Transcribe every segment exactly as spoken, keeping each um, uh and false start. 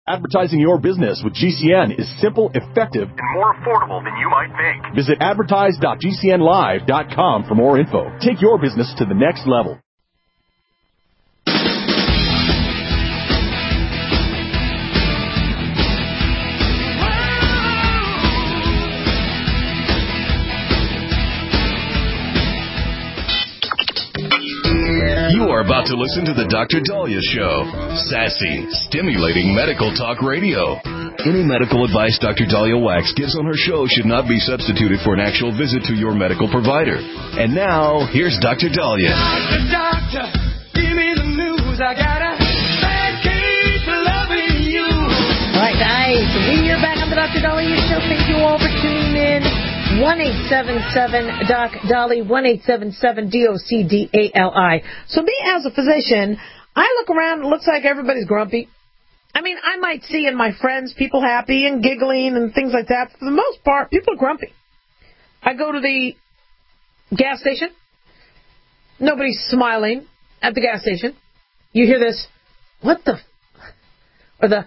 Advertising your business with G C N is simple, effective, and more affordable than you might think. Visit advertise dot g c n live dot com for more info. Take your business to the next level. You are about to listen to the Doctor Dahlia Show. Sassy, stimulating medical talk radio. Any medical advice Doctor Dahlia Wax gives on her show should not be substituted for an actual visit to your medical provider. And now, here's Doctor Dahlia. Doctor, doctor, give me the news. I got a bad case of loving you. All right, guys, we are back on the Doctor Dahlia Show. Thank you all for tuning in. one eight seven seven doc Dolly, one eight seven seven D O C D A L I. So me as a physician, I look around and it looks like everybody's grumpy. I mean, I might see in my friends people happy and giggling and things like that. For the most part, people are grumpy. I go to the gas station. Nobody's smiling at the gas station. You hear this, what the, or the,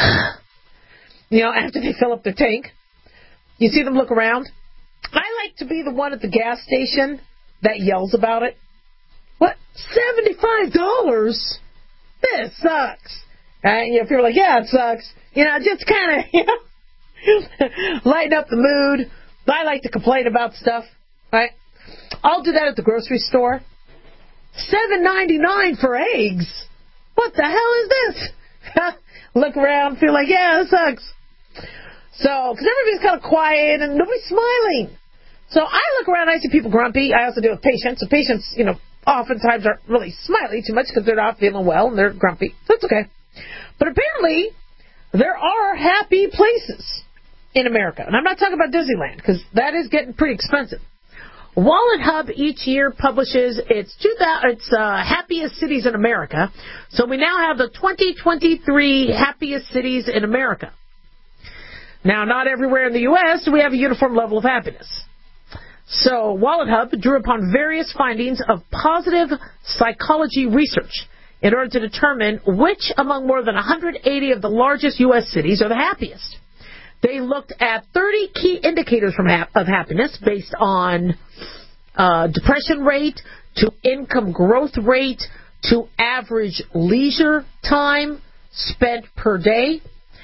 you know, after they fill up their tank. You see them look around. I like to be the one at the gas station that yells about it. What? seventy-five dollars? This sucks. Uh, you know, people are like, yeah, it sucks. You know, just kind of, you know, lighten up the mood. I like to complain about stuff, right? I'll do that at the grocery store. seven ninety-nine for eggs. What the hell is this? Look around, feel like, yeah, this sucks. So, because everybody's kind of quiet and nobody's smiling. So I look around and I see people grumpy. I also deal with patients. So patients, you know, oftentimes aren't really smiling too much because they're not feeling well and they're grumpy. That's okay. But apparently, there are happy places in America. And I'm not talking about Disneyland because that is getting pretty expensive. Wallet Hub each year publishes its, two thousand, its uh, happiest cities in America. So we now have the twenty twenty-three happiest cities in America. Now, not everywhere in the U S do we have a uniform level of happiness. So, Wallet Hub drew upon various findings of positive psychology research in order to determine which among more than one hundred eighty of the largest U S cities are the happiest. They looked at thirty key indicators from ha- of happiness based on uh, depression rate, to income growth rate, to average leisure time spent per day.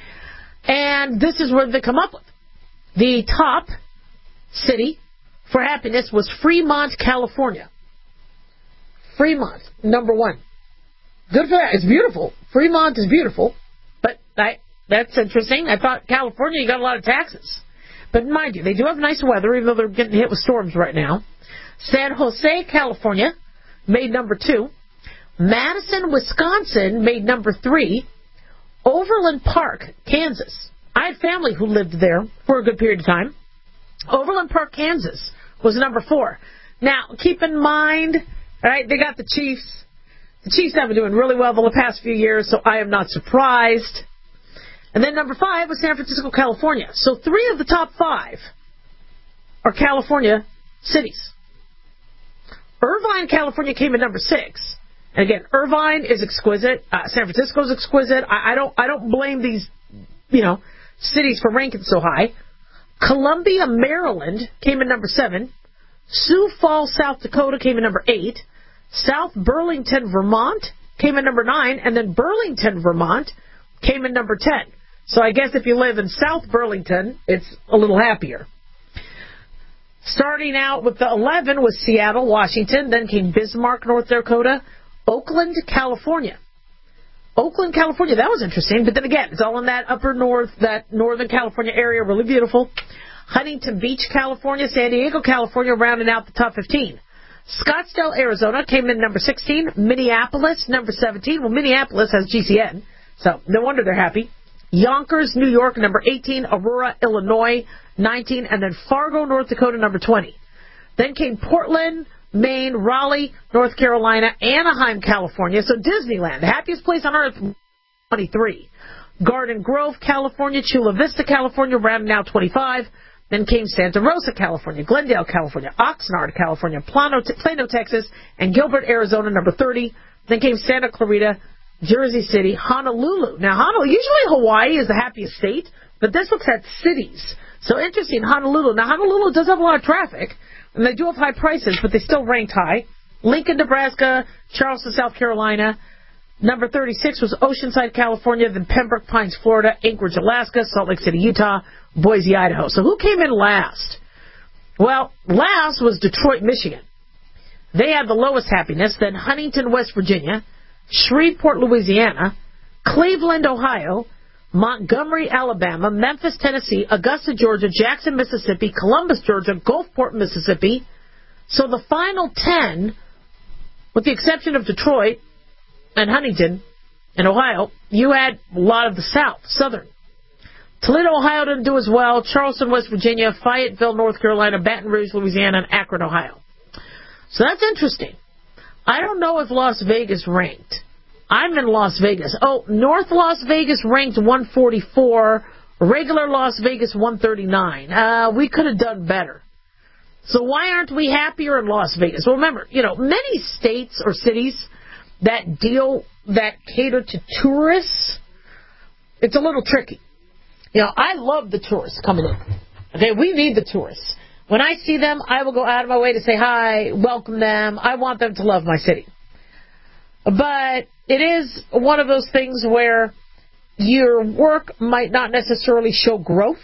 And this is where they come up with. The top city for happiness was Fremont, California. Fremont, number one. Good for that. It's beautiful. Fremont is beautiful. But I, that's interesting. I thought California, you got a lot of taxes. But mind you, they do have nice weather, even though they're getting hit with storms right now. San Jose, California, made number two. Madison, Wisconsin, made number three. Overland Park, Kansas. I had family who lived there for a good period of time. Overland Park, Kansas was number four. Now, keep in mind, all right, they got the Chiefs. The Chiefs have been doing really well the past few years, so I am not surprised. And then number five was San Francisco, California. So three of the top five are California cities. Irvine, California came in number six. And again, Irvine is exquisite. Uh, San Francisco is exquisite. I, I don't, I don't blame these, you know, cities for ranking so high. Columbia, Maryland came in number seven. Sioux Falls, South Dakota came in number eight. South Burlington, Vermont came in number nine. And then Burlington, Vermont came in number ten. So I guess if you live in South Burlington, it's a little happier. Starting out with the eleven was Seattle, Washington. Then came Bismarck, North Dakota. Oakland, California. Oakland, California, that was interesting. But then again, it's all in that upper north, that northern California area, really beautiful. Huntington Beach, California. San Diego, California, rounding out the top fifteen. Scottsdale, Arizona, came in number sixteen. Minneapolis, number seventeen. Well, Minneapolis has G C N, so no wonder they're happy. Yonkers, New York, number eighteen. Aurora, Illinois, nineteen. And then Fargo, North Dakota, number twenty. Then came Portland, Maine, Raleigh, North Carolina, Anaheim, California. So Disneyland, the happiest place on earth, twenty-three. Garden Grove, California, Chula Vista, California, rounding out twenty-five. Then came Santa Rosa, California, Glendale, California, Oxnard, California, Plano, Plano, Texas, and Gilbert, Arizona, number thirty. Then came Santa Clarita, Jersey City, Honolulu. Now, Honolulu, usually Hawaii is the happiest state, but this looks at cities. So interesting, Honolulu. Now, Honolulu does have a lot of traffic, and they do have high prices, but they still ranked high. Lincoln, Nebraska, Charleston, South Carolina. Number thirty-six was Oceanside, California, then Pembroke Pines, Florida, Anchorage, Alaska, Salt Lake City, Utah, Boise, Idaho. So who came in last? Well, last was Detroit, Michigan. They had the lowest happiness, then Huntington, West Virginia, Shreveport, Louisiana, Cleveland, Ohio, Montgomery, Alabama, Memphis, Tennessee, Augusta, Georgia, Jackson, Mississippi, Columbus, Georgia, Gulfport, Mississippi. So the final ten, with the exception of Detroit and Huntington and Ohio, you had a lot of the South, Southern. Toledo, Ohio didn't do as well. Charleston, West Virginia, Fayetteville, North Carolina, Baton Rouge, Louisiana, and Akron, Ohio. So that's interesting. I don't know if Las Vegas ranked. I'm in Las Vegas. Oh, North Las Vegas ranked one forty-four, regular Las Vegas one thirty-nine. Uh, we could have done better. So why aren't we happier in Las Vegas? Well, remember, you know, many states or cities that deal, that cater to tourists, it's a little tricky. You know, I love the tourists coming in. Okay, we need the tourists. When I see them, I will go out of my way to say hi, welcome them. I want them to love my city. But it is one of those things where your work might not necessarily show growth.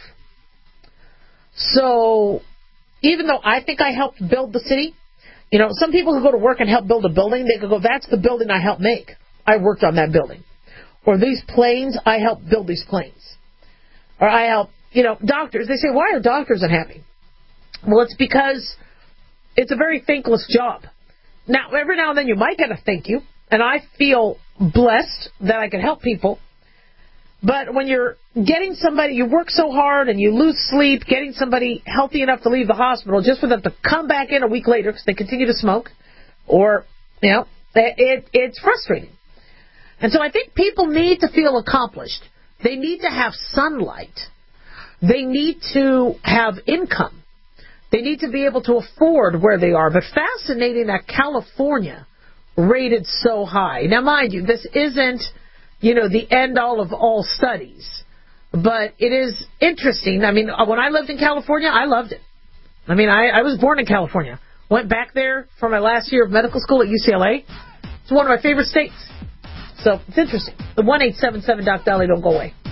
So even though I think I helped build the city, you know, some people who go to work and help build a building, they could go, that's the building I helped make. I worked on that building. Or these planes, I helped build these planes. Or I help, you know, doctors. They say, why are doctors unhappy? Well, it's because it's a very thankless job. Now, every now and then you might get a thank you, and I feel blessed that I can help people. But when you're getting somebody, you work so hard and you lose sleep, getting somebody healthy enough to leave the hospital just for them to come back in a week later because they continue to smoke, or, you know, it, it's frustrating. And so I think people need to feel accomplished. They need to have sunlight. They need to have income. They need to be able to afford where they are. But fascinating that California rated so high. Now, mind you, this isn't, you know, the end-all of all studies. But it is interesting. I mean, when I lived in California, I loved it. I mean, I, I was born in California. Went back there for my last year of medical school at U C L A. It's one of my favorite states. So it's interesting. The one eight seven seven Doc Dolly, don't go away.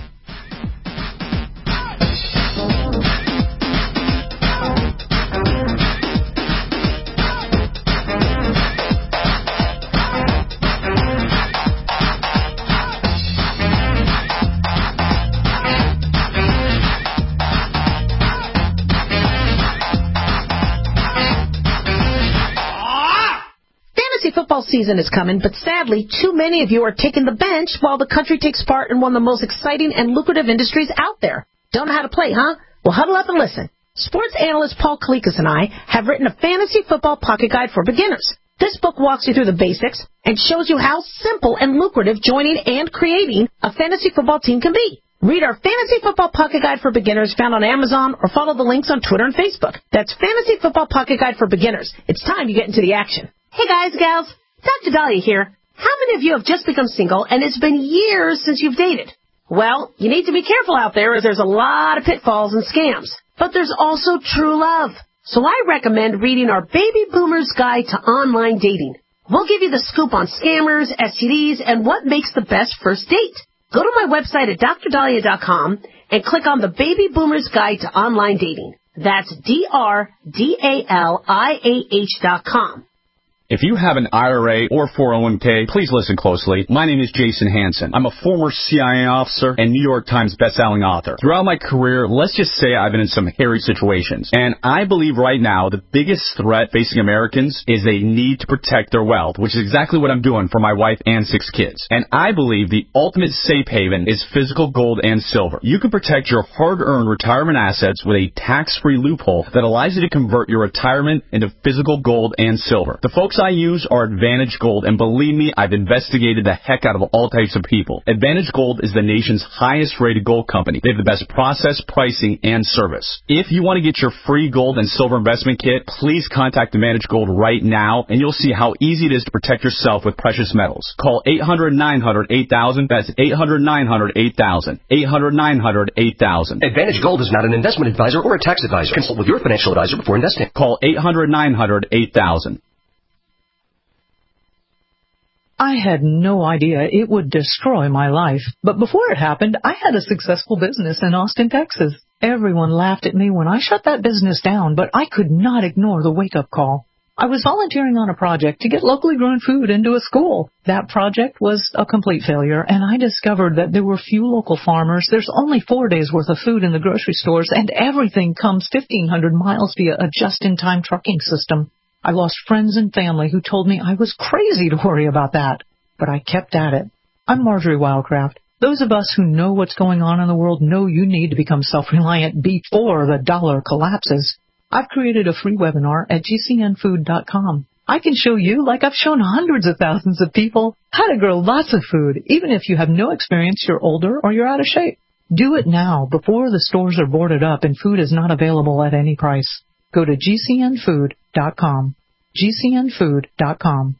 Football season is coming, but sadly, too many of you are taking the bench while the country takes part in one of the most exciting and lucrative industries out there. Don't know how to play, huh? Well, huddle up and listen. Sports analyst Paul Kalikas and I have written a fantasy football pocket guide for beginners. This book walks you through the basics and shows you how simple and lucrative joining and creating a fantasy football team can be. Read our Fantasy Football Pocket Guide for Beginners found on Amazon or follow the links on Twitter and Facebook. That's Fantasy Football Pocket Guide for Beginners. It's time you get into the action. Hey guys, gals, Doctor Dahlia here. How many of you have just become single and it's been years since you've dated? Well, you need to be careful out there as there's a lot of pitfalls and scams. But there's also true love. So I recommend reading our Baby Boomer's Guide to Online Dating. We'll give you the scoop on scammers, S T Ds, and what makes the best first date. Go to my website at dr dahlia dot com and click on the Baby Boomer's Guide to Online Dating. That's D R D A L I A H dot com. If you have an I R A or four oh one k, please listen closely. My name is Jason Hansen. I'm a former C I A officer and New York Times bestselling author. Throughout my career, let's just say I've been in some hairy situations. And I believe right now the biggest threat facing Americans is they need to protect their wealth, which is exactly what I'm doing for my wife and six kids. And I believe the ultimate safe haven is physical gold and silver. You can protect your hard-earned retirement assets with a tax-free loophole that allows you to convert your retirement into physical gold and silver. The folks I use are Advantage Gold, and believe me, I've investigated the heck out of all types of people. Advantage Gold is the nation's highest-rated gold company. They have the best process, pricing, and service. If you want to get your free gold and silver investment kit, please contact Advantage Gold right now, and you'll see how easy it is to protect yourself with precious metals. Call eight hundred, nine hundred, eight thousand. That's eight hundred, nine hundred, eight thousand. eight hundred, nine hundred, eight thousand. Advantage Gold is not an investment advisor or a tax advisor. Consult with your financial advisor before investing. Call eight hundred, nine hundred, eight thousand. I had no idea it would destroy my life. But before it happened, I had a successful business in Austin, Texas. Everyone laughed at me when I shut that business down, but I could not ignore the wake-up call. I was volunteering on a project to get locally grown food into a school. That project was a complete failure, and I discovered that there were few local farmers. There's only four days' worth of food in the grocery stores, and everything comes fifteen hundred miles via a just-in-time trucking system. I lost friends and family who told me I was crazy to worry about that, but I kept at it. I'm Marjorie Wildcraft. Those of us who know what's going on in the world know you need to become self-reliant before the dollar collapses. I've created a free webinar at G C N food dot com. I can show you, like I've shown hundreds of thousands of people, how to grow lots of food, even if you have no experience, you're older, or you're out of shape. Do it now, before the stores are boarded up and food is not available at any price. Go to G C N food dot com. G C N food dot com.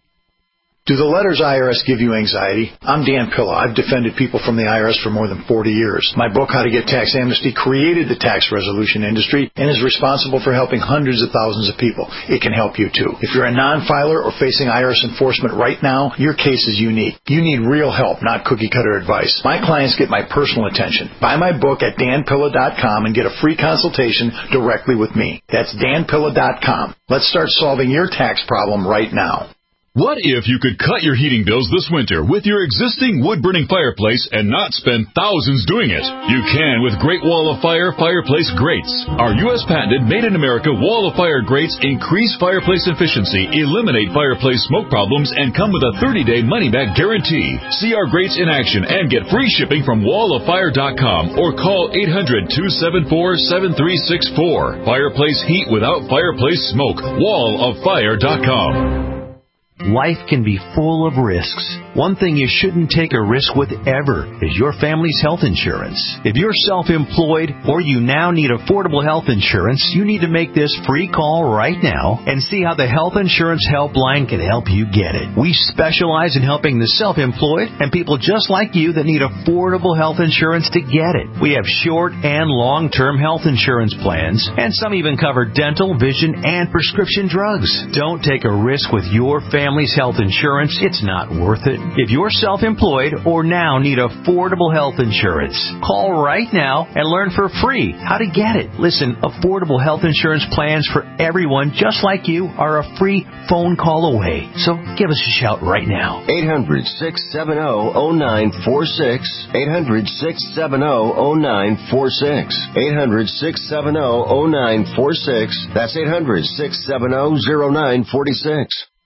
Do the letters I R S give you anxiety? I'm Dan Pilla. I've defended people from the I R S for more than forty years. My book, How to Get Tax Amnesty, created the tax resolution industry and is responsible for helping hundreds of thousands of people. It can help you, too. If you're a non-filer or facing I R S enforcement right now, your case is unique. You need real help, not cookie-cutter advice. My clients get my personal attention. Buy my book at Dan Pilla dot com and get a free consultation directly with me. That's Dan Pilla dot com. Let's start solving your tax problem right now. What if you could cut your heating bills this winter with your existing wood-burning fireplace and not spend thousands doing it? You can with Great Wall of Fire Fireplace Grates. Our U S patented made-in-America Wall of Fire grates increase fireplace efficiency, eliminate fireplace smoke problems, and come with a thirty-day money-back guarantee. See our grates in action and get free shipping from wall of fire dot com or call eight hundred, two seven four, seven three six four. Fireplace heat without fireplace smoke. wall of fire dot com. Life can be full of risks. One thing you shouldn't take a risk with ever is your family's health insurance. If you're self-employed or you now need affordable health insurance, you need to make this free call right now and see how the Health Insurance Helpline can help you get it. We specialize in helping the self-employed and people just like you that need affordable health insurance to get it. We have short and long-term health insurance plans, and some even cover dental, vision, and prescription drugs. Don't take a risk with your family. Family's health insurance, it's not worth it. If you're self-employed or now need affordable health insurance, call right now and learn for free how to get it. Listen, affordable health insurance plans for everyone just like you are a free phone call away. So give us a shout right now. eight hundred, six seven zero, zero nine four six. eight hundred, six seven zero, zero nine four six. eight hundred, six seven zero, zero nine four six. That's eight hundred, six seven zero, zero nine four six.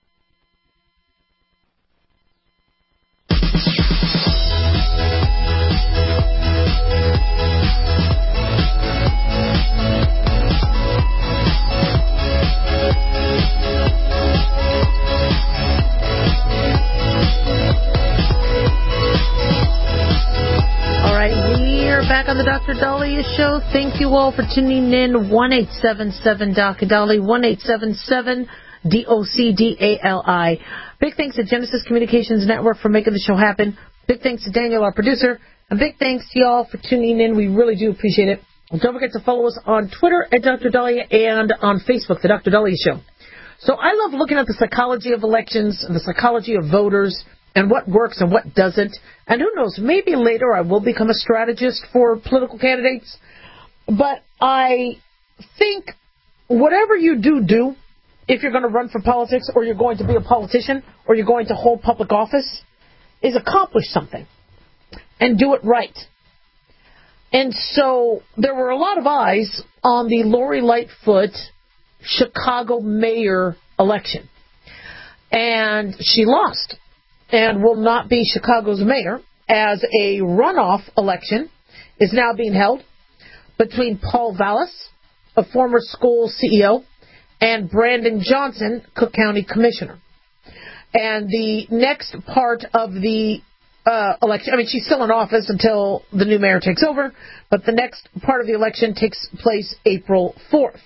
Back on the Doctor Dahlia Show. Thank you all for tuning in. one eight seven seven D O C D A L I, one eight seven seven D O C D A L I. Big thanks to Genesis Communications Network for making the show happen. Big thanks to Daniel, our producer. And big thanks to y'all for tuning in. We really do appreciate it. And don't forget to follow us on Twitter at Doctor Dahlia and on Facebook, The Doctor Dahlia Show. So I love looking at the psychology of elections and the psychology of voters and what works and what doesn't. And who knows, maybe later I will become a strategist for political candidates. But I think whatever you do, do, if you're going to run for politics or you're going to be a politician or you're going to hold public office, is accomplish something and do it right. And so there were a lot of eyes on the Lori Lightfoot Chicago mayor election. And she lost and will not be Chicago's mayor, as a runoff election is now being held between Paul Vallis, a former school C E O, and Brandon Johnson, Cook County Commissioner. And the next part of the uh, election, I mean, she's still in office until the new mayor takes over, but the next part of the election takes place April fourth.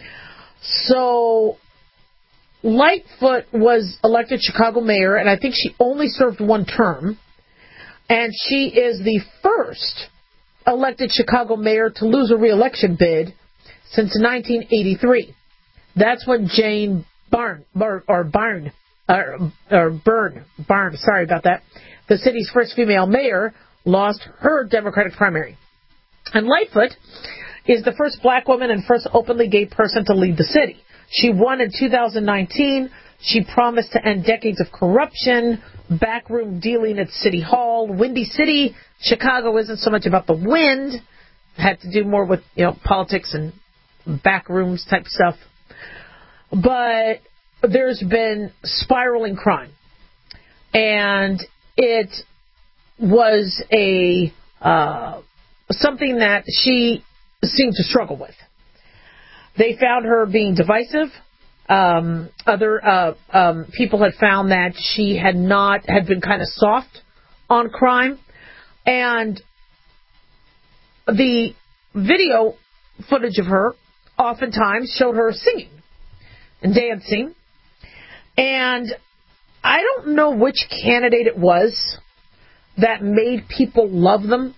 So Lightfoot was elected Chicago mayor, and I think she only served one term. And she is the first elected Chicago mayor to lose a re-election bid since nineteen eighty-three. That's when Jane Barn, Bar, or Barn, or, or Byrne, Barn, sorry about that, the city's first female mayor, lost her Democratic primary. And Lightfoot is the first black woman and first openly gay person to lead the city. She won in two thousand nineteen. She promised to end decades of corruption, backroom dealing at City Hall. Windy City, Chicago isn't so much about the wind. It had to do more with, you know, politics and backrooms type stuff. But there's been spiraling crime. And it was a uh, something that she seemed to struggle with. They found her being divisive. Um, other uh, um, people had found that she had not had been kind of soft on crime, and the video footage of her oftentimes showed her singing and dancing. And I don't know which candidate it was that made people love them,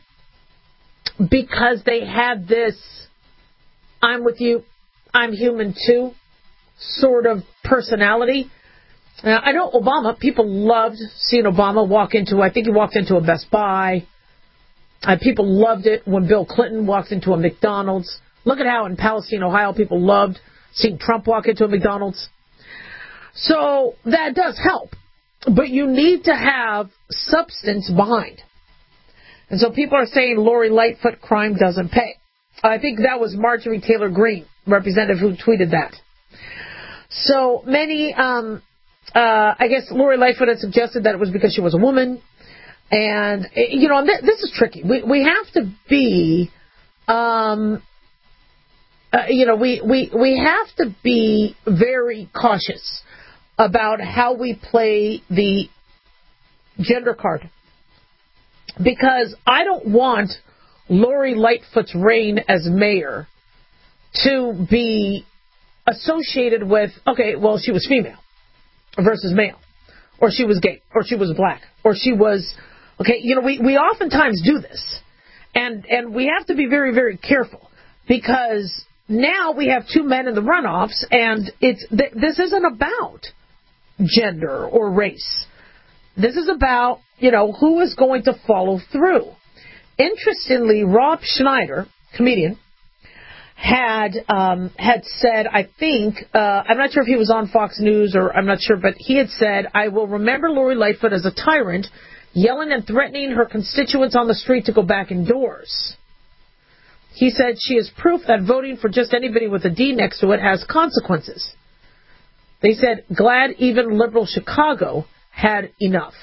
because they had this "I'm with you, I'm human too" sort of personality. Now, I know Obama, people loved seeing Obama walk into, I think he walked into a Best Buy. Uh, people loved it when Bill Clinton walked into a McDonald's. Look at how in Palestine, Ohio, people loved seeing Trump walk into a McDonald's. So that does help. But you need to have substance behind. And so people are saying Lori Lightfoot, crime doesn't pay. I think that was Marjorie Taylor Greene, representative, who tweeted that. So many, um, uh, I guess Lori Lightfoot had suggested that it was because she was a woman. And, you know, th- this is tricky. We we have to be, um, uh, you know, we, we, we have to be very cautious about how we play the gender card. Because I don't want Lori Lightfoot's reign as mayor to be associated with, okay, well, she was female versus male, or she was gay, or she was black, or she was, okay, you know, we, we oftentimes do this, and and we have to be very, very careful, because now we have two men in the runoffs, and it's th- this isn't about gender or race. This is about, you know, who is going to follow through. Interestingly, Rob Schneider, comedian, had um, had said, I think, uh, I'm not sure if he was on Fox News or I'm not sure, but he had said, I will remember Lori Lightfoot as a tyrant, yelling and threatening her constituents on the street to go back indoors. He said she is proof that voting for just anybody with a D next to it has consequences. They said, glad even liberal Chicago had enough.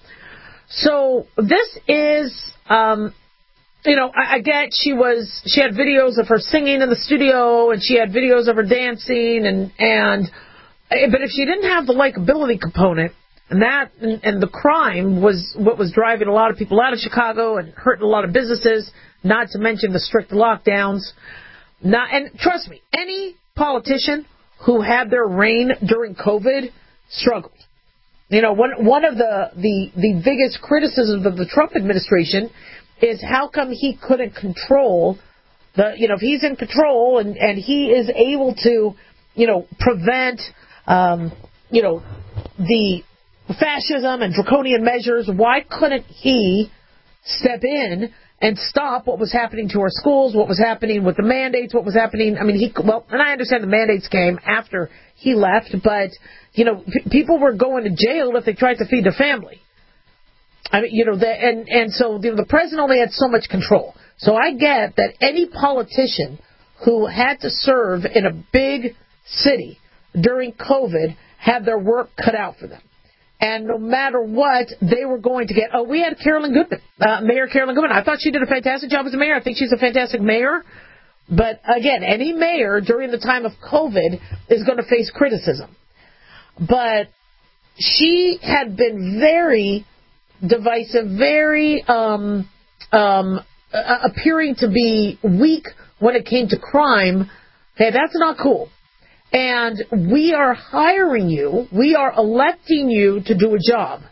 So this is... Um, You know, I, I get she was, she had videos of her singing in the studio, and she had videos of her dancing, and, and, but if she didn't have the likability component, and that, and, and the crime was what was driving a lot of people out of Chicago and hurting a lot of businesses, not to mention the strict lockdowns. Not, and trust me, any politician who had their reign during COVID struggled. You know, one, one of the, the, the biggest criticisms of the Trump administration is how come he couldn't control the, you know, if he's in control and, and he is able to, you know, prevent, um, you know, the fascism and draconian measures, why couldn't he step in and stop what was happening to our schools, what was happening with the mandates, what was happening? I mean, he, well, and I understand the mandates came after he left, but, you know, p- people were going to jail if they tried to feed their family. I mean, you know, the, and, and so the, the president only had so much control. So I get that any politician who had to serve in a big city during COVID had their work cut out for them. And no matter what, they were going to get, oh, we had Carolyn Goodman, uh, Mayor Carolyn Goodman. I thought she did a fantastic job as a mayor. I think she's a fantastic mayor. But again, any mayor during the time of COVID is going to face criticism. But she had been very divisive, very um, um, uh, appearing to be weak when it came to crime. Okay, that's not cool. And we are hiring you, we are electing you to do a job.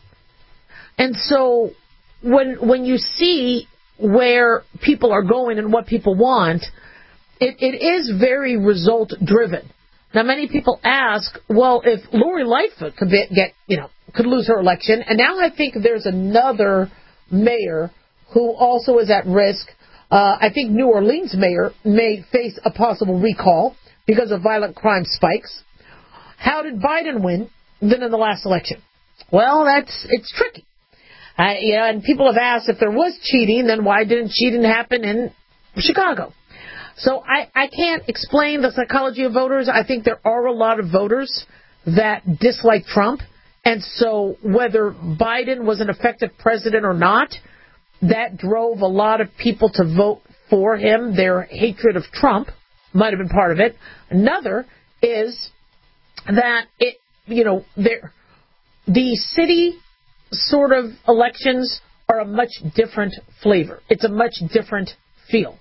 And so when when you see where people are going and what people want, it, it is very result driven. Now, many people ask, well, if Lori Lightfoot could be, get, you know, could lose her election, and now I think there's another mayor who also is at risk. Uh, I think New Orleans mayor may face a possible recall because of violent crime spikes. How did Biden win then in the last election? Well, that's it's tricky. Uh, yeah, and people have asked if there was cheating, then why didn't cheating happen in Chicago? So I, I can't explain the psychology of voters. I think there are a lot of voters that dislike Trump. And so whether Biden was an effective president or not, that drove a lot of people to vote for him. Their hatred of Trump might have been part of it. Another is that it, you know, there, the city sort of elections are a much different flavor. It's a much different feel.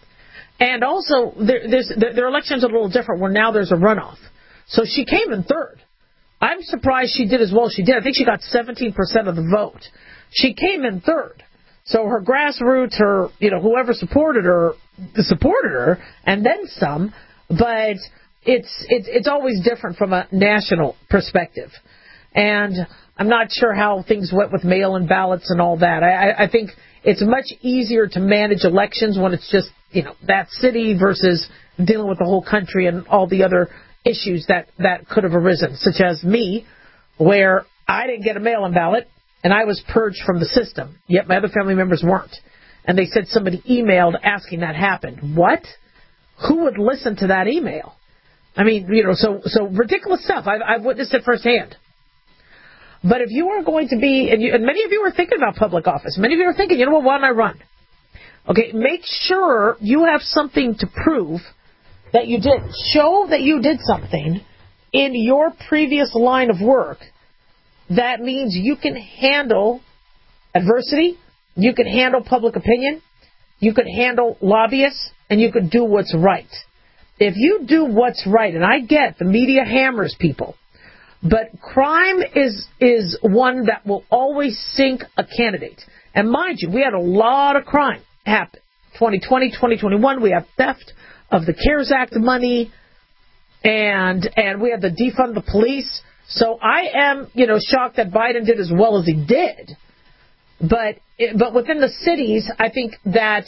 And also, there, there's, their elections are a little different where now there's a runoff. So she came in third. I'm surprised she did as well as she did. I think she got seventeen percent of the vote. She came in third. So her grassroots, her, you know, whoever supported her, supported her, and then some. But it's it's it's always different from a national perspective. And I'm not sure how things went with mail-in ballots and all that. I, I think it's much easier to manage elections when it's just, you know, that city versus dealing with the whole country and all the other issues that, that could have arisen, such as me, where I didn't get a mail-in ballot and I was purged from the system, yet my other family members weren't. And they said somebody emailed asking that happened. What? Who would listen to that email? I mean, you know, so so ridiculous stuff. I've, I've witnessed it firsthand. But if you are going to be, and, you, and many of you are thinking about public office, many of you are thinking, you know what, why don't I run? Okay, make sure you have something to prove that you did. Show that you did something in your previous line of work. That means you can handle adversity, you can handle public opinion, you can handle lobbyists, and you can do what's right. If you do what's right, and I get the media hammers people, but crime is is one that will always sink a candidate. And mind you, we had a lot of crime happen. twenty twenty, twenty twenty-one, we have theft of the CARES Act money, and and we have the defund the police. So I am, you know, shocked that Biden did as well as he did. But but within the cities, I think that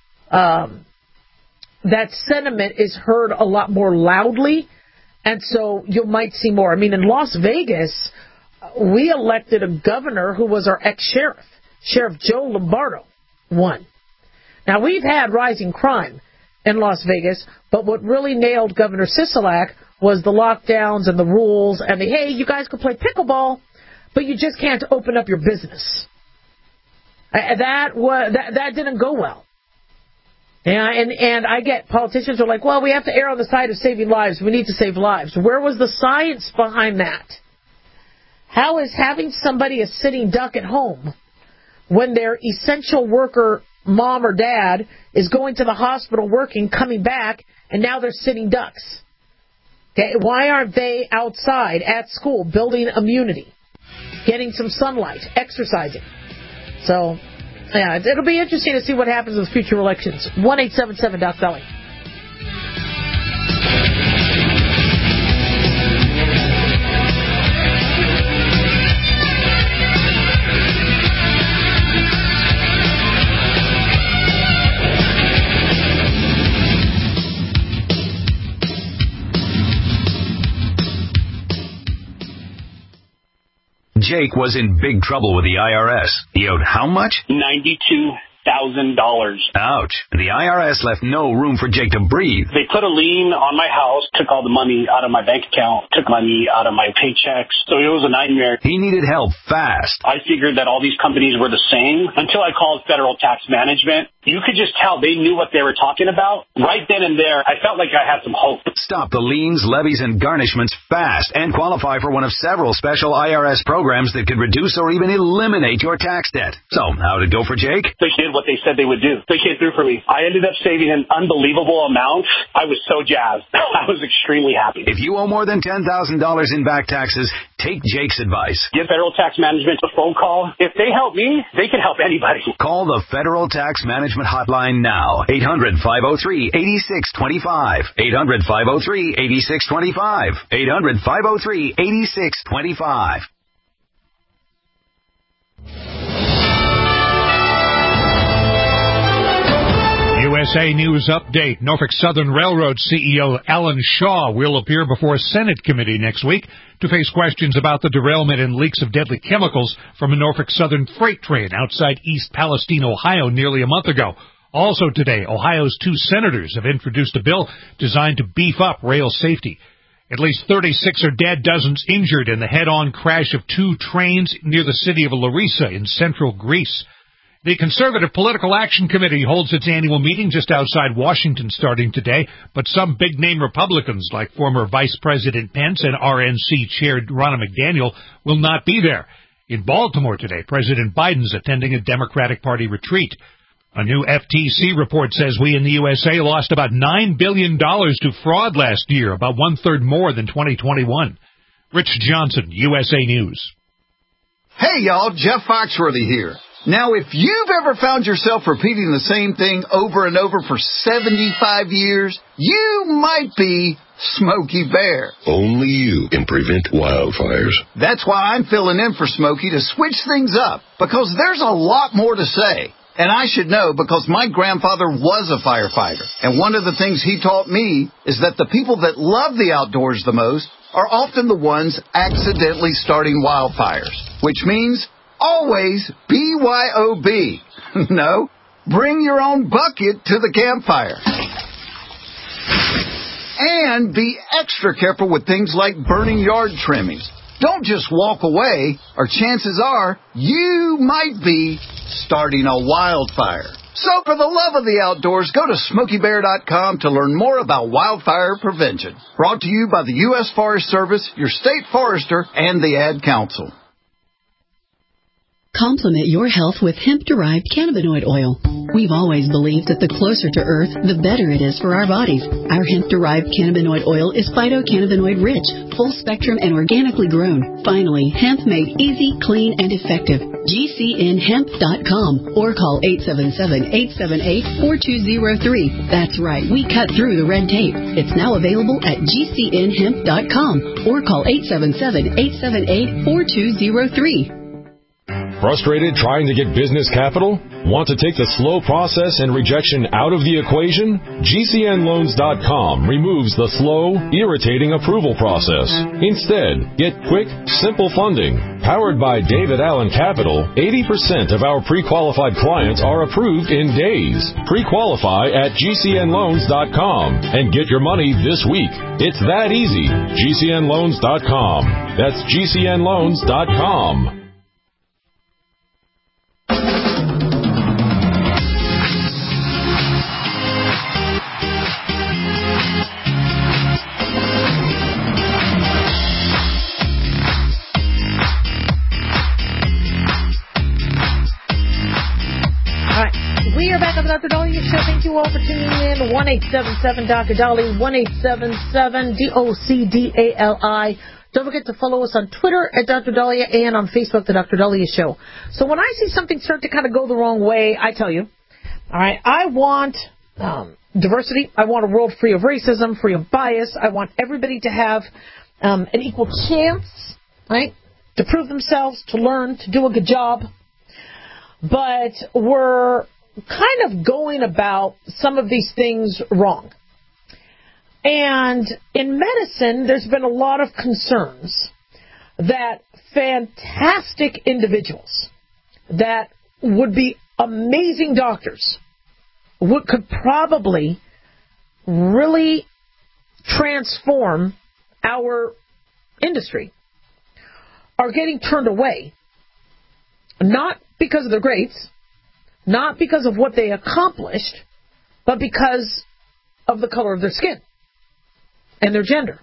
um, that sentiment is heard a lot more loudly. And so you might see more. I mean, in Las Vegas, we elected a governor who was our ex-sheriff. Sheriff Joe Lombardo won. Now, we've had rising crime in Las Vegas, but what really nailed Governor Sisolak was the lockdowns and the rules and the, hey, you guys can play pickleball, but you just can't open up your business. That, was, that, that didn't go well. Yeah, and, and I get politicians are like, well, we have to err on the side of saving lives. We need to save lives. Where was the science behind that? How is having somebody a sitting duck at home when their essential worker mom or dad is going to the hospital working, coming back, and now they're sitting ducks? Okay, why aren't they outside at school building immunity, getting some sunlight, exercising? So... yeah, it'll be interesting to see what happens with future elections. one eight seven seven Doc Dolly. Jake was in big trouble with the I R S. He owed how much? ninety-two thousand dollars. Ouch. The I R S left no room for Jake to breathe. They put a lien on my house, took all the money out of my bank account, took money out of my paychecks. So it was a nightmare. He needed help fast. I figured that all these companies were the same until I called Federal Tax Management. You could just tell they knew what they were talking about. Right then and there, I felt like I had some hope. Stop the liens, levies, and garnishments fast and qualify for one of several special I R S programs that could reduce or even eliminate your tax debt. So, how did it go for Jake? They did what they said they would do. They came through for me. I ended up saving an unbelievable amount. I was so jazzed. I was extremely happy. If you owe more than ten thousand dollars in back taxes, take Jake's advice. Give Federal Tax Management a phone call. If they help me, they can help anybody. Call the Federal Tax Management hotline now. eight hundred, five oh three, eight six two five. eight hundred, five oh three, eight six two five. eight hundred, five oh three, eight six two five. U S A News Update. Norfolk Southern Railroad C E O Alan Shaw will appear before a Senate committee next week to face questions about the derailment and leaks of deadly chemicals from a Norfolk Southern freight train outside East Palestine, Ohio, nearly a month ago. Also today, Ohio's two senators have introduced a bill designed to beef up rail safety. At least thirty-six are dead, dozens injured in the head-on crash of two trains near the city of Larissa in central Greece. The Conservative Political Action Committee holds its annual meeting just outside Washington starting today, but some big-name Republicans like former Vice President Pence and R N C Chair Ronna McDaniel will not be there. In Baltimore today, President Biden's attending a Democratic Party retreat. A new F T C report says we in the U S A lost about nine billion dollars to fraud last year, about one-third more than twenty twenty-one. Rich Johnson, U S A News. Hey, y'all, Jeff Foxworthy here. Now, if you've ever found yourself repeating the same thing over and over for seventy-five years, you might be Smokey Bear. Only you can prevent wildfires. That's why I'm filling in for Smokey to switch things up, because there's a lot more to say. And I should know because my grandfather was a firefighter. And one of the things he taught me is that the people that love the outdoors the most are often the ones accidentally starting wildfires, which means always B Y O B. No, bring your own bucket to the campfire. And be extra careful with things like burning yard trimmings. Don't just walk away, or chances are you might be starting a wildfire. So for the love of the outdoors, go to smokey bear dot com to learn more about wildfire prevention. Brought to you by the U S Forest Service, your state forester, and the Ad Council. Complement your health with hemp-derived cannabinoid oil. We've always believed that the closer to Earth, the better it is for our bodies. Our hemp-derived cannabinoid oil is phytocannabinoid-rich, full-spectrum, and organically grown. Finally, hemp made easy, clean, and effective. G C N hemp dot com or call eight seven seven, eight seven eight, four two zero three. That's right, we cut through the red tape. It's now available at G C N hemp dot com or call eight seven seven, eight seven eight, four two zero three. Frustrated trying to get business capital? Want to take the slow process and rejection out of the equation? G C N loans dot com removes the slow, irritating approval process. Instead, get quick, simple funding. Powered by David Allen Capital, eighty percent of our pre-qualified clients are approved in days. Pre-qualify at G C N loans dot com and get your money this week. It's that easy. G C N loans dot com. That's G C N loans dot com. We are back on the Doctor Dolly Show. Thank you all for tuning in. one eight seven seven Doctor Dolly, one eight seven seven D O C D A L I. Don't forget to follow us on Twitter at Doctor Dahlia and on Facebook, The Doctor Dahlia Show. So when I see something start to kind of go the wrong way, I tell you, all right, I want um, diversity. I want a world free of racism, free of bias. I want everybody to have um, an equal chance, right, to prove themselves, to learn, to do a good job. But we're kind of going about some of these things wrong. And in medicine, there's been a lot of concerns that fantastic individuals that would be amazing doctors would could probably really transform our industry are getting turned away, not because of their grades, not because of what they accomplished, but because of the color of their skin and their gender.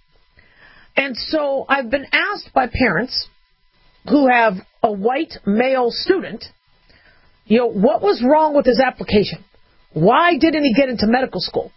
And so I've been asked by parents who have a white male student, you know, what was wrong with his application? Why didn't he get into medical school?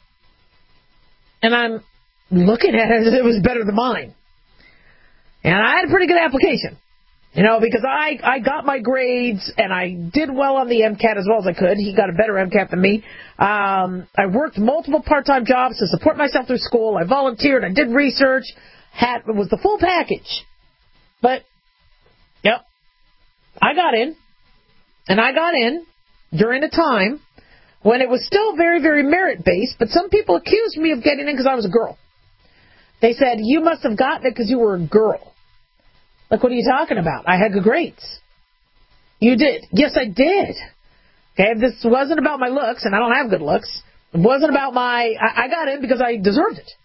And I'm looking at it as it was better than mine. And I had a pretty good application, you know, because I, I got my grades and I did well on the MCAT as well as I could. He got a better MCAT than me. Um, I worked multiple part-time jobs to support myself through school. I volunteered. I did research. Had, it was the full package. But, yep, I got in. And I got in during a time when it was still very, very merit-based, but some people accused me of getting in because I was a girl. They said, you must have gotten it because you were a girl. Like, what are you talking about? I had good grades. You did. Yes, I did. Okay, this wasn't about my looks, and I don't have good looks. It wasn't about my... I, I got in because I deserved it.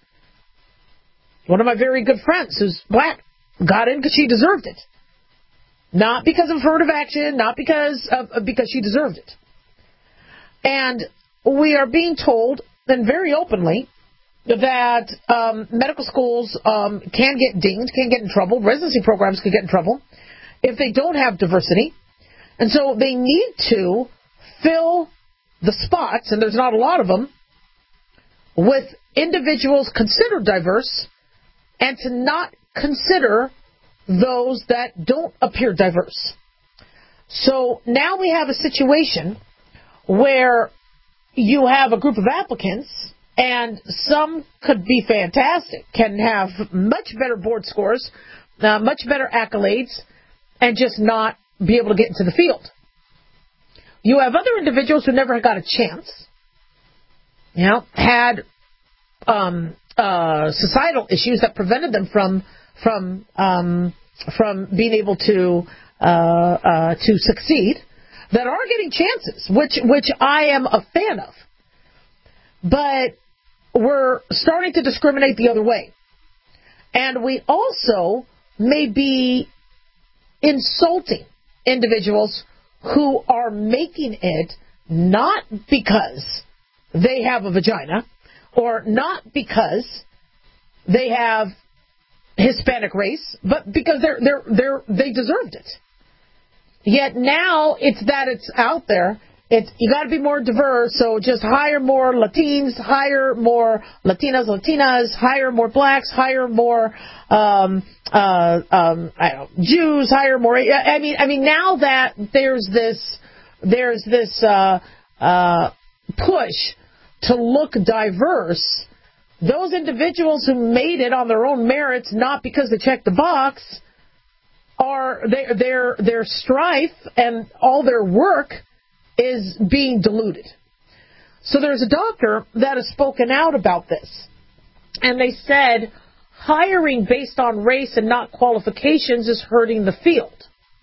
One of my very good friends who's black got in because she deserved it. Not because of affirmative action, not because of, because she deserved it. And we are being told, and very openly, that um, medical schools um, can get dinged, can get in trouble, residency programs can get in trouble if they don't have diversity. And so they need to fill the spots, and there's not a lot of them, with individuals considered diverse and to not consider those that don't appear diverse. So now we have a situation where you have a group of applicants, and some could be fantastic, can have much better board scores, uh, much better accolades, and just not be able to get into the field. You have other individuals who never got a chance, you know, had um, uh, societal issues that prevented them from from um, from being able to uh, uh, to succeed, that are getting chances, which which I am a fan of. But we're starting to discriminate the other way. And we also may be insulting individuals who are making it not because they have a vagina or not because they have Hispanic race, but because they're they're they're they deserved it. Yet now it's that it's out there. It's you got to be more diverse. So just hire more Latinos, hire more Latinas, Latinas, hire more blacks, hire more um, uh, um, I don't know, Jews, hire more. I mean, I mean now that there's this there's this uh, uh, push to look diverse. Those individuals who made it on their own merits, not because they checked the box, are their their their strife and all their work is being diluted. So there's a doctor that has spoken out about this, and they said hiring based on race and not qualifications is hurting the field,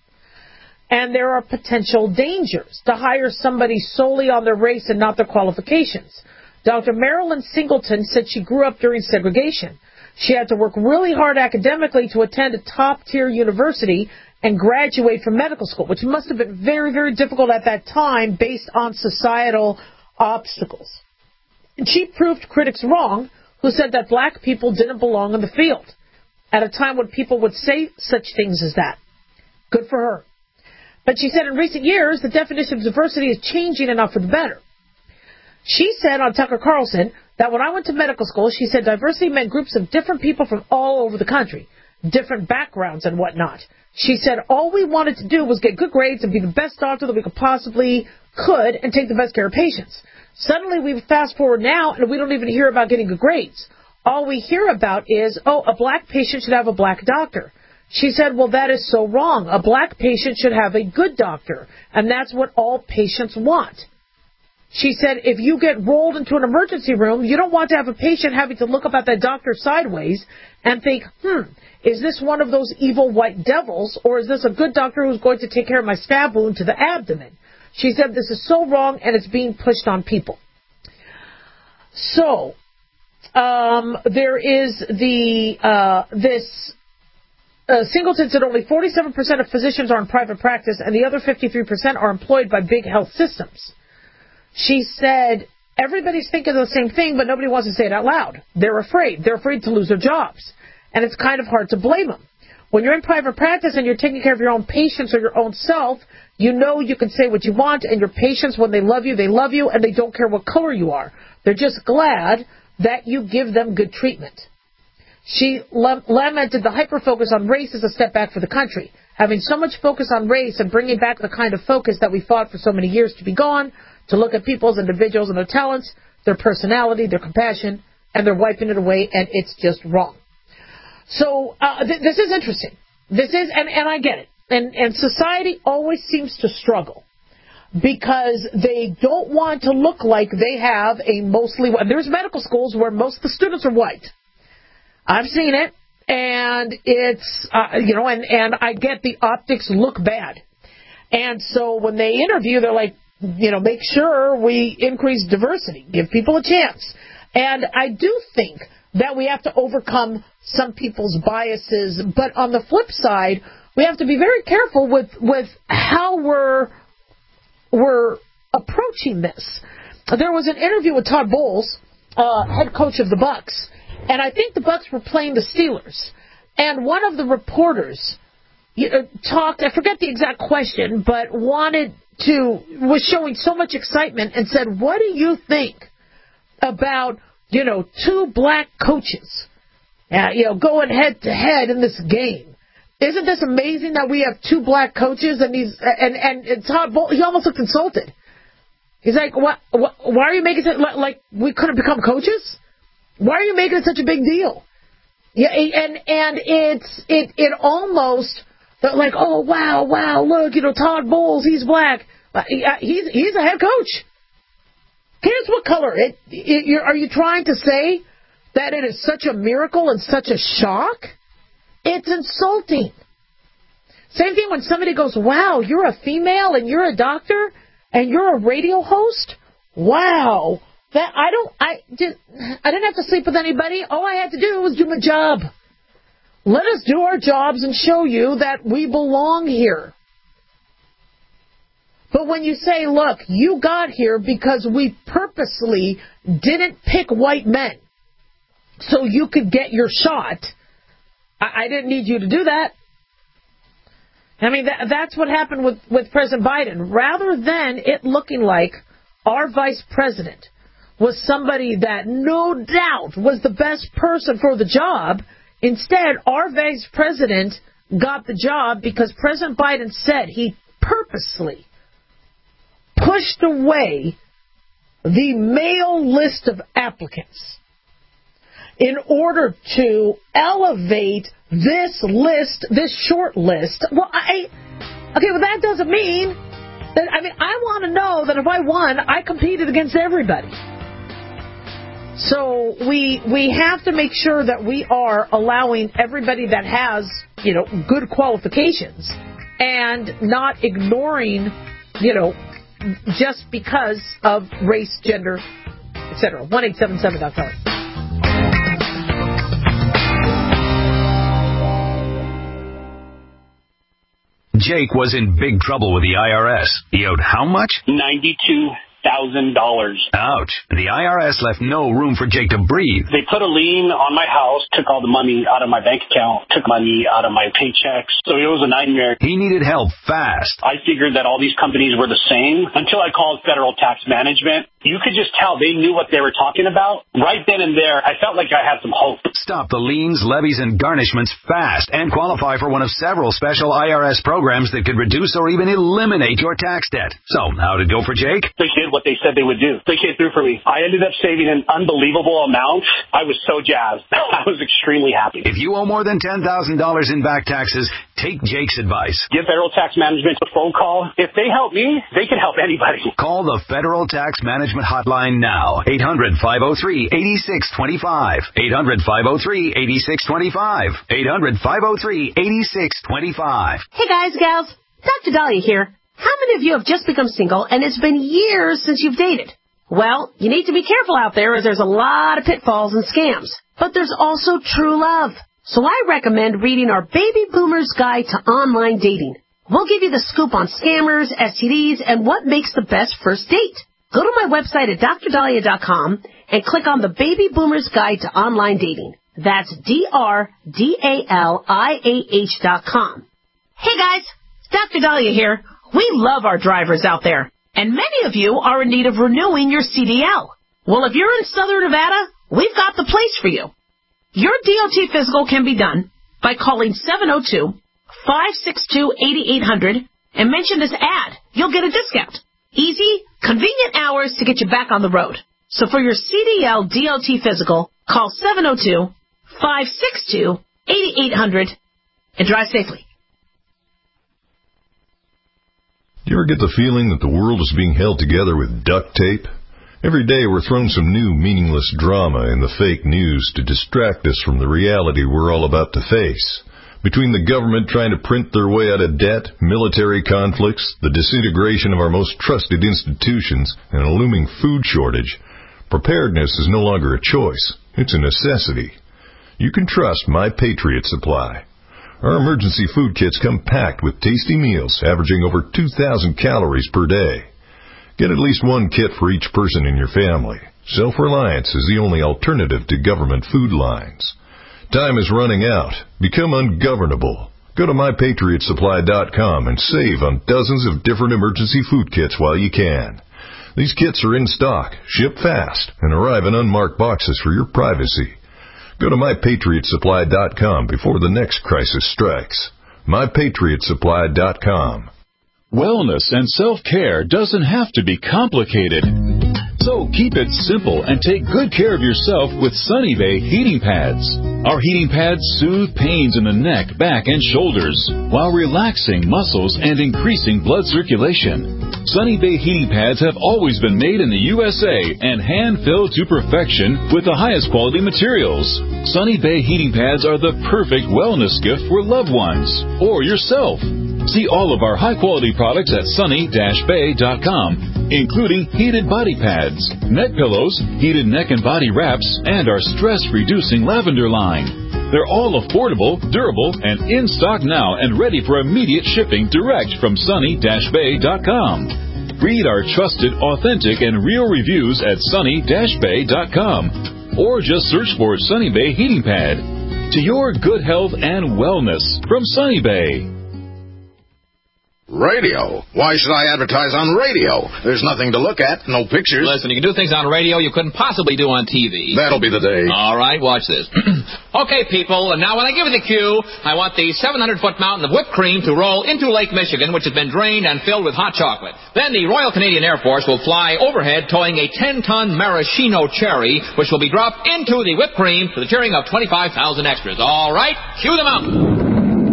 and there are potential dangers to hire somebody solely on their race and not their qualifications. Doctor Marilyn Singleton said she grew up during segregation. She had to work really hard academically to attend a top-tier university and graduate from medical school, which must have been very, very difficult at that time based on societal obstacles. And she proved critics wrong who said that black people didn't belong in the field at a time when people would say such things as that. Good for her. But she said in recent years, the definition of diversity is changing enough for the better. She said on Tucker Carlson that when I went to medical school, she said diversity meant groups of different people from all over the country, different backgrounds and whatnot. She said all we wanted to do was get good grades and be the best doctor that we could possibly could and take the best care of patients. Suddenly we fast forward now and we don't even hear about getting good grades. All we hear about is, oh, a black patient should have a black doctor. She said, well, that is so wrong. A black patient should have a good doctor, and that's what all patients want. She said, if you get rolled into an emergency room, you don't want to have a patient having to look up at that doctor sideways and think, hmm, is this one of those evil white devils, or is this a good doctor who's going to take care of my stab wound to the abdomen? She said this is so wrong and it's being pushed on people. So, um, there is the, uh, this, uh, Singleton said only forty-seven percent of physicians are in private practice and the other fifty-three percent are employed by big health systems. She said everybody's thinking the same thing, but nobody wants to say it out loud. They're afraid. They're afraid to lose their jobs. And it's kind of hard to blame them. When you're in private practice and you're taking care of your own patients or your own self, you know you can say what you want, and your patients, when they love you, they love you, and they don't care what color you are. They're just glad that you give them good treatment. She lamented the hyper-focus on race as a step back for the country. Having so much focus on race and bringing back the kind of focus that we fought for so many years to be gone, to look at people as individuals and their talents, their personality, their compassion, and they're wiping it away, and it's just wrong. So uh, th- this is interesting. This is, and, and I get it. And, and society always seems to struggle because they don't want to look like they have a mostly, and there's medical schools where most of the students are white. I've seen it, and it's, uh, you know, and, and I get the optics look bad. And so when they interview, they're like, you know, make sure we increase diversity, give people a chance. And I do think that we have to overcome some people's biases, but on the flip side, we have to be very careful with, with how we're we're approaching this. There was an interview with Todd Bowles, uh, head coach of the Bucks, and I think the Bucks were playing the Steelers. And one of the reporters you know, talked, I forget the exact question, but wanted to, was showing so much excitement and said, what do you think about, you know, two black coaches, uh, you know, going head to head in this game? Isn't this amazing that we have two black coaches? And he's and and, and Todd Bowles, he almost looked insulted. He's like, what, what? Why are you making it like we couldn't become coaches? Why are you making it such a big deal? Yeah, and and it's it it almost like, oh wow, wow, look, you know, Todd Bowles, he's black. He's he's a head coach. Here's what color. It, it you're, are you trying to say that it is such a miracle and such a shock? It's insulting. Same thing when somebody goes, wow, you're a female and you're a doctor and you're a radio host? Wow. That I don't I did I didn't have to sleep with anybody. All I had to do was do my job. Let us do our jobs and show you that we belong here. But when you say, look, you got here because we purposely didn't pick white men so you could get your shot, I, I didn't need you to do that. I mean, that, that's what happened with, with President Biden. Rather than it looking like our vice president was somebody that no doubt was the best person for the job, instead, our vice president got the job because President Biden said he purposely pushed away the male list of applicants in order to elevate this list, this short list. Well, I, okay, well, that doesn't mean that, I mean, I want to know that if I won, I competed against everybody. So we, we have to make sure that we are allowing everybody that has, you know, good qualifications and not ignoring, you know, just because of race, gender, et cetera. one eight seven seven dot com. Jake was in big trouble with the I R S. He owed how much? ninety-two thousand dollars. Ouch. The I R S left no room for Jake to breathe. They put a lien on my house, took all the money out of my bank account, took money out of my paychecks. So it was a nightmare. He needed help fast. I figured that all these companies were the same until I called Federal Tax Management. You could just tell they knew what they were talking about. Right then and there, I felt like I had some hope. Stop the liens, levies, and garnishments fast and qualify for one of several special I R S programs that could reduce or even eliminate your tax debt. So, how'd it go for Jake? They did what they said they would do. They came through for me. I ended up saving an unbelievable amount. I was so jazzed. I was extremely happy. If you owe more than ten thousand dollars in back taxes, take Jake's advice. Give Federal Tax Management a phone call. If they help me, they can help anybody. Call the Federal Tax Management Hotline now. eight hundred, five oh three, eight six two five. eight hundred, five oh three, eight six two five. eight hundred, five oh three, eight six two five. Hey guys, gals. Doctor Dahlia here. How many of you have just become single and it's been years since you've dated? Well, you need to be careful out there as there's a lot of pitfalls and scams. But there's also true love. So I recommend reading our Baby Boomer's Guide to Online Dating. We'll give you the scoop on scammers, S T Ds, and what makes the best first date. Go to my website at dr dahlia dot com and click on the Baby Boomer's Guide to Online Dating. That's D R D A L I A H dot com. Hey guys, Doctor Dahlia here. We love our drivers out there, and many of you are in need of renewing your C D L. Well, if you're in Southern Nevada, we've got the place for you. Your D O T physical can be done by calling seven oh two, five six two, eight eight hundred and mention this ad. You'll get a discount. Easy, convenient hours to get you back on the road. So for your C D L D O T physical, call seven oh two, five six two, eight eight hundred and drive safely. Do you ever get the feeling that the world is being held together with duct tape? Every day we're thrown some new meaningless drama in the fake news to distract us from the reality we're all about to face. Between the government trying to print their way out of debt, military conflicts, the disintegration of our most trusted institutions, and a looming food shortage, preparedness is no longer a choice. It's a necessity. You can trust My Patriot Supply. Our emergency food kits come packed with tasty meals averaging over two thousand calories per day. Get at least one kit for each person in your family. Self-reliance is the only alternative to government food lines. Time is running out. Become ungovernable. Go to my patriot supply dot com and save on dozens of different emergency food kits while you can. These kits are in stock, ship fast, and arrive in unmarked boxes for your privacy. Go to my patriot supply dot com before the next crisis strikes. my patriot supply dot com. Wellness and self-care doesn't have to be complicated. So keep it simple and take good care of yourself with Sunny Bay heating pads. Our heating pads soothe pains in the neck, back, and shoulders while relaxing muscles and increasing blood circulation. Sunny Bay heating pads have always been made in the U S A and hand-filled to perfection with the highest quality materials. Sunny Bay heating pads are the perfect wellness gift for loved ones or yourself. See all of our high-quality products at sunny dash bay dot com, including heated body pads, neck pillows, heated neck and body wraps, and our stress-reducing lavender line. They're all affordable, durable, and in stock now and ready for immediate shipping direct from sunny dash bay dot com. Read our trusted, authentic, and real reviews at sunny dash bay dot com, or just search for Sunny Bay Heating Pad. To your good health and wellness from Sunny Bay. Radio? Why should I advertise on radio? There's nothing to look at, no pictures. Listen, you can do things on radio you couldn't possibly do on T V. That'll be the day. All right, watch this. Okay, people, and now when I give you the cue, I want the seven hundred foot mountain of whipped cream to roll into Lake Michigan, which has been drained and filled with hot chocolate. Then the Royal Canadian Air Force will fly overhead towing a ten ton maraschino cherry, which will be dropped into the whipped cream to the cheering of twenty-five thousand extras. All right, cue the mountain.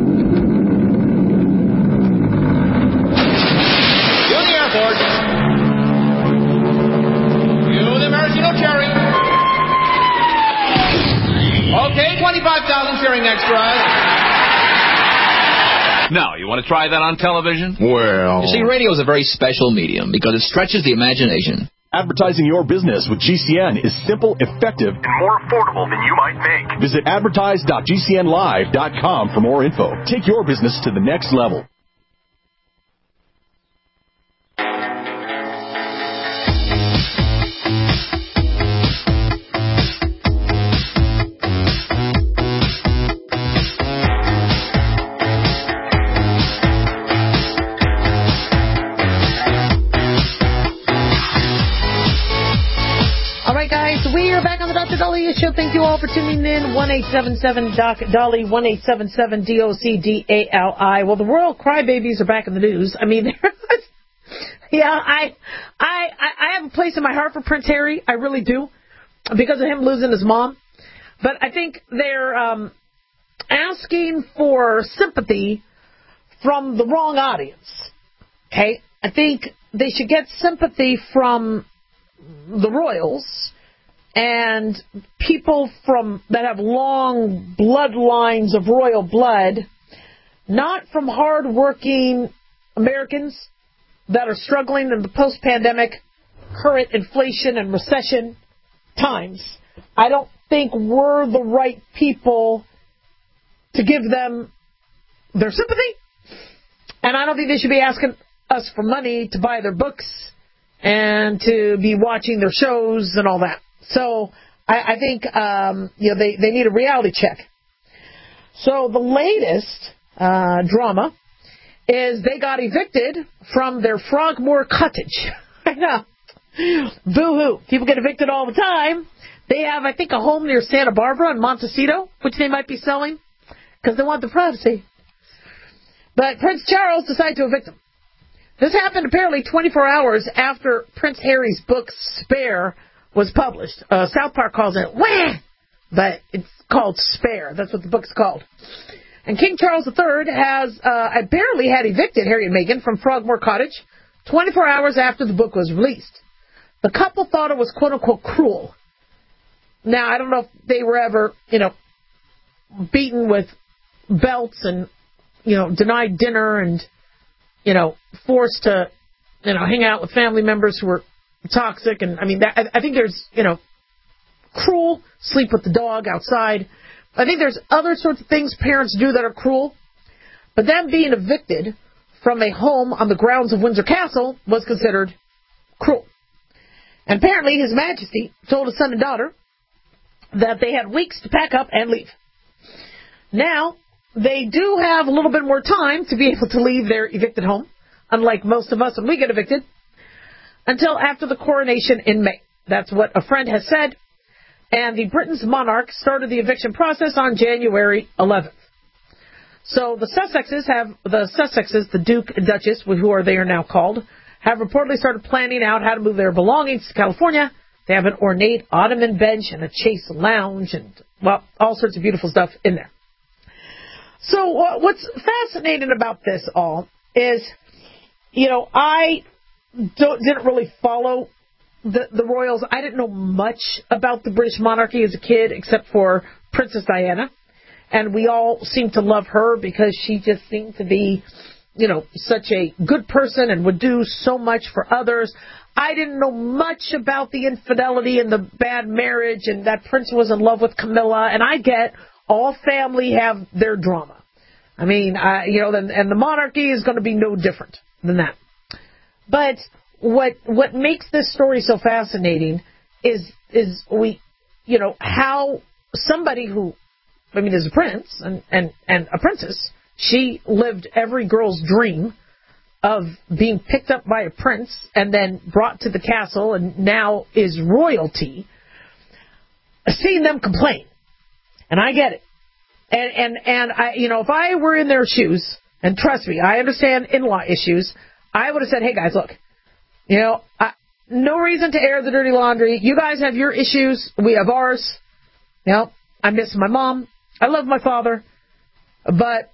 Okay, twenty-five thousand cheering extras. Now, you want to try that on television? Well... You see, radio is a very special medium because it stretches the imagination. Advertising your business with G C N is simple, effective, and more affordable than you might think. Visit advertise dot g c n live dot com for more info. Take your business to the next level. Doctor Dahlia Show. Thank you all for tuning in. one eight seven seven Doc Dolly, one eight seven seven D O C D A L I. Well, the world crybabies are back in the news. I mean, yeah, I, I, I have a place in my heart for Prince Harry. I really do, because of him losing his mom. But I think they're um, asking for sympathy from the wrong audience. Okay, I think they should get sympathy from the royals and people from that have long bloodlines of royal blood, not from hard-working Americans that are struggling in the post-pandemic, current inflation and recession times. I don't think we're the right people to give them their sympathy. And I don't think they should be asking us for money to buy their books and to be watching their shows and all that. So I, I think um, you know they, they need a reality check. So the latest uh, drama is they got evicted from their Frogmore cottage. I know. Boo-hoo. People get evicted all the time. They have, I think, a home near Santa Barbara and Montecito, which they might be selling because they want the privacy. But Prince Charles decided to evict them. This happened apparently twenty-four hours after Prince Harry's book, Spare, was published. Uh, South Park calls it Wah! But it's called Spare. That's what the book's called. And King Charles the Third has uh, apparently had evicted Harry and Meghan from Frogmore Cottage twenty-four hours after the book was released. The couple thought it was quote-unquote cruel. Now, I don't know if they were ever, you know, beaten with belts and, you know, denied dinner and, you know, forced to, you know, hang out with family members who were toxic. And, I mean, that, I, I think there's, you know, cruel, sleep with the dog outside. I think there's other sorts of things parents do that are cruel. But them being evicted from a home on the grounds of Windsor Castle was considered cruel. And apparently His Majesty told his son and daughter that they had weeks to pack up and leave. Now, they do have a little bit more time to be able to leave their evicted home, unlike most of us when we get evicted, until after the coronation in May. That's what a friend has said. And the Britain's monarch started the eviction process on January eleventh. So the Sussexes have, the Sussexes, the Duke and Duchess, who are they are now called, have reportedly started planning out how to move their belongings to California. They have an ornate ottoman bench and a chaise lounge and, well, all sorts of beautiful stuff in there. So uh, what's fascinating about this all is, you know, I don't, didn't really follow the, the royals. I didn't know much about the British monarchy as a kid except for Princess Diana. And we all seemed to love her because she just seemed to be, you know, such a good person and would do so much for others. I didn't know much about the infidelity and the bad marriage and that Prince was in love with Camilla. And I get all family have their drama. I mean, I, you know, and, and the monarchy is going to be no different than that. But what what makes this story so fascinating is is we, you know, how somebody who, I mean, is a prince and, and, and a princess, she lived every girl's dream of being picked up by a prince and then brought to the castle and now is royalty, seeing them complain. And I get it. And, and, and I, you know, if I were in their shoes, and trust me, I understand in-law issues, I would have said, hey guys, look, you know, I, no reason to air the dirty laundry. You guys have your issues. We have ours. You know, I miss my mom. I love my father. But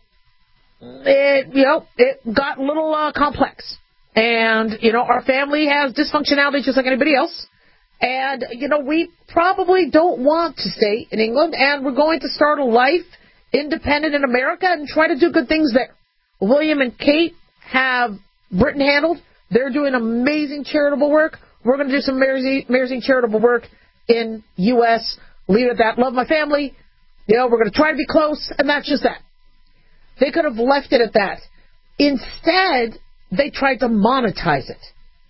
it, you know, it got a little uh, complex. And, you know, our family has dysfunctionality just like anybody else. And, you know, we probably don't want to stay in England. And we're going to start a life independent in America and try to do good things there. William and Kate have Britain handled. They're doing amazing charitable work. We're going to do some amazing, amazing charitable work in U S Leave it at that. Love my family. You know, we're going to try to be close. And that's just that. They could have left it at that. Instead, they tried to monetize it.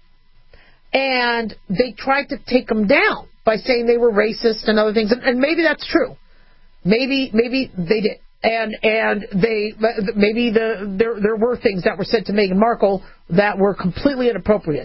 And they tried to take them down by saying they were racist and other things. And, and maybe that's true. Maybe maybe they did. And and they maybe the there there were things that were said to Meghan Markle that were completely inappropriate.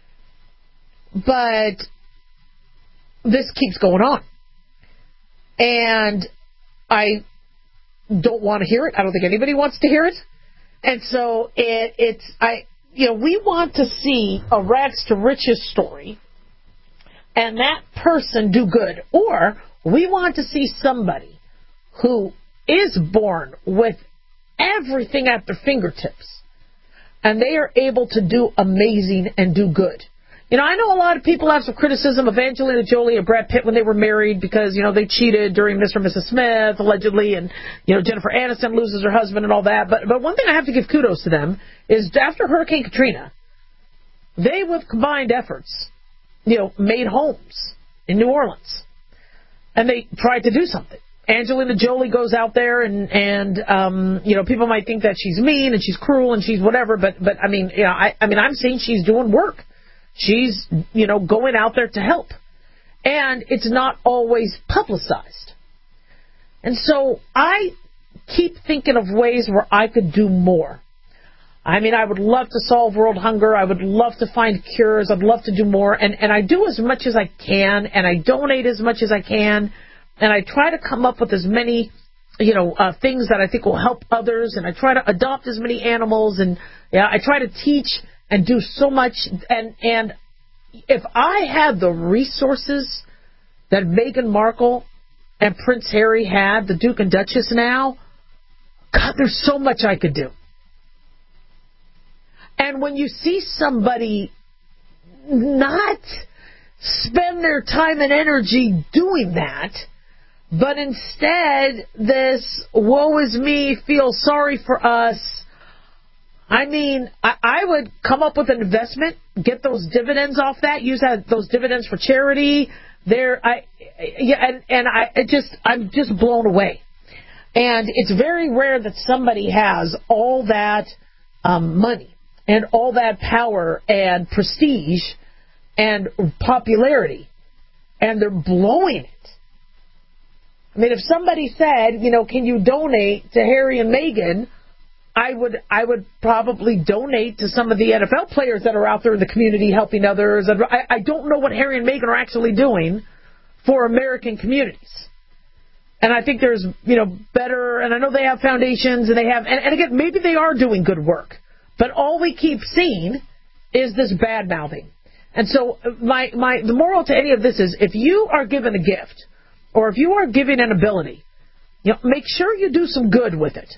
But this keeps going on. And I don't want to hear it. I don't think anybody wants to hear it. And so it, it's, I, you know, we want to see a rags to riches story and that person do good. Or we want to see somebody who is born with everything at their fingertips and they are able to do amazing and do good. You know, I know a lot of people have some criticism of Angelina Jolie and Brad Pitt when they were married because, you know, they cheated during Mister and Missus Smith, allegedly, and, you know, Jennifer Aniston loses her husband and all that. But but one thing I have to give kudos to them is after Hurricane Katrina, they, with combined efforts, you know, made homes in New Orleans. And they tried to do something. Angelina Jolie goes out there and, and um, you know, people might think that she's mean and she's cruel and she's whatever, but, but I mean, you know, I, I mean, I'm saying she's doing work. She's, you know, going out there to help. And it's not always publicized. And so I keep thinking of ways where I could do more. I mean, I would love to solve world hunger. I would love to find cures. I'd love to do more. And, and I do as much as I can, and I donate as much as I can. And I try to come up with as many, you know, uh, things that I think will help others. And I try to adopt as many animals. And yeah, I try to teach and do so much. And, and if I had the resources that Meghan Markle and Prince Harry had, the Duke and Duchess now, God, there's so much I could do. And when you see somebody not spend their time and energy doing that, but instead this woe is me, feel sorry for us, I mean, I, I would come up with an investment, get those dividends off that, use that, those dividends for charity. There, I, yeah, and, and I it just, I'm just blown away. And it's very rare that somebody has all that um, money and all that power and prestige and popularity, and they're blowing it. I mean, if somebody said, you know, can you donate to Harry and Meghan, I would I would probably donate to some of the N F L players that are out there in the community helping others. I, I don't know what Harry and Meghan are actually doing for American communities. And I think there's, you know, better, and I know they have foundations, and they have, and, and again, maybe they are doing good work. But all we keep seeing is this bad-mouthing. And so my, my the moral to any of this is, if you are given a gift, or if you are given an ability, you know, make sure you do some good with it.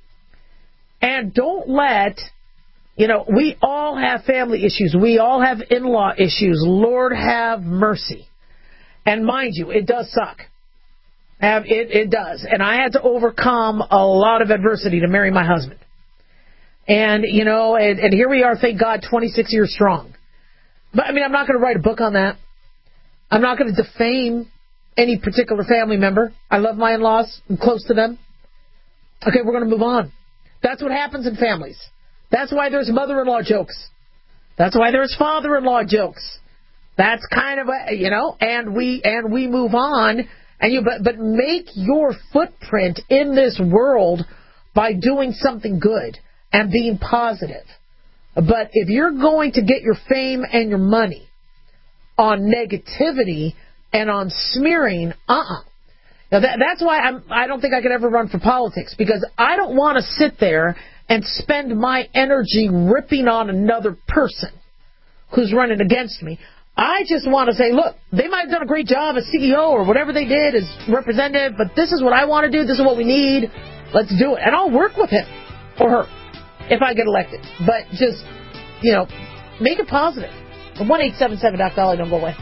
And don't let, you know, we all have family issues. We all have in-law issues. Lord have mercy. And mind you, it does suck. It, it does. And I had to overcome a lot of adversity to marry my husband. And, you know, and, and here we are, thank God, twenty-six years strong. But, I mean, I'm not going to write a book on that. I'm not going to defame any particular family member. I love my in-laws. I'm close to them. Okay, we're going to move on. That's what happens in families. That's why there's mother-in-law jokes. That's why there's father-in-law jokes. That's kind of a, you know, and we and we move on. And you, but but make your footprint in this world by doing something good and being positive. But if you're going to get your fame and your money on negativity and on smearing, uh-uh. Now that, that's why I'm, I don't think I could ever run for politics, because I don't want to sit there and spend my energy ripping on another person who's running against me. I just want to say, look, they might have done a great job as C E O or whatever they did as representative, but this is what I want to do. This is what we need. Let's do it. And I'll work with him or her if I get elected. But just, you know, make it positive. one eight seven seven Doc Dolly, don't go away.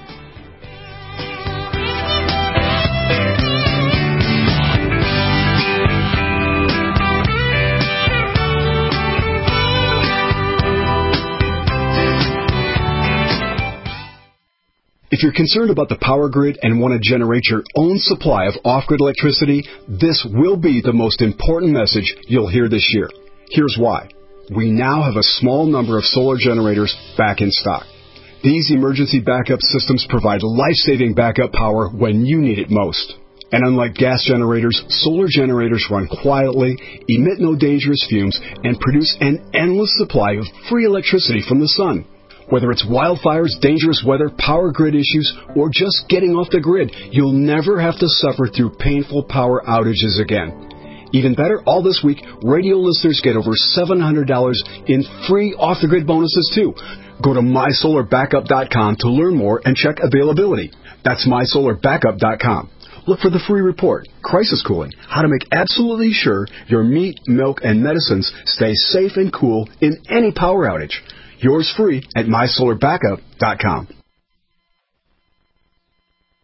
If you're concerned about the power grid and want to generate your own supply of off-grid electricity, this will be the most important message you'll hear this year. Here's why. We now have a small number of solar generators back in stock. These emergency backup systems provide life-saving backup power when you need it most. And unlike gas generators, solar generators run quietly, emit no dangerous fumes, and produce an endless supply of free electricity from the sun. Whether it's wildfires, dangerous weather, power grid issues, or just getting off the grid, you'll never have to suffer through painful power outages again. Even better, all this week, radio listeners get over seven hundred dollars in free off-the-grid bonuses, too. Go to my solar backup dot com to learn more and check availability. That's my solar backup dot com. Look for the free report, Crisis Cooling, how to make absolutely sure your meat, milk, and medicines stay safe and cool in any power outage. Yours free at my solar backup dot com.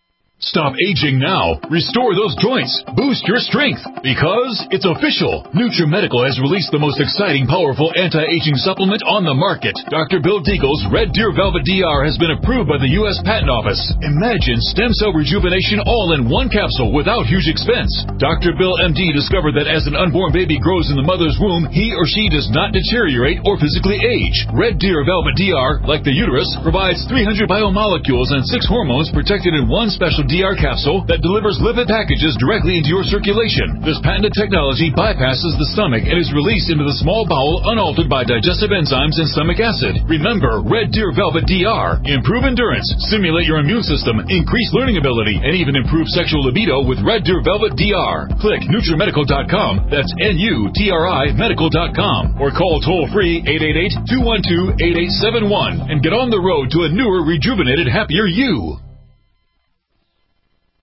Stop aging now. Restore those joints. Boost your strength. Because it's official. NutriMedical has released the most exciting, powerful anti-aging supplement on the market. Doctor Bill Deagle's Red Deer Velvet D R has been approved by the U S Patent Office. Imagine stem cell rejuvenation all in one capsule without huge expense. Doctor Bill M D discovered that as an unborn baby grows in the mother's womb, he or she does not deteriorate or physically age. Red Deer Velvet D R, like the uterus, provides three hundred biomolecules and six hormones protected in one special D R capsule that delivers lipid packages directly into your circulation. This patented technology bypasses the stomach and is released into the small bowel unaltered by digestive enzymes and stomach acid. Remember, Red Deer Velvet D R. Improve endurance, stimulate your immune system, increase learning ability, and even improve sexual libido with Red Deer Velvet D R. Click NutriMedical dot com. That's N U T R I Medical dot com. Or call toll-free eight eight eight, two one two, eight eight seven one and get on the road to a newer, rejuvenated, happier you.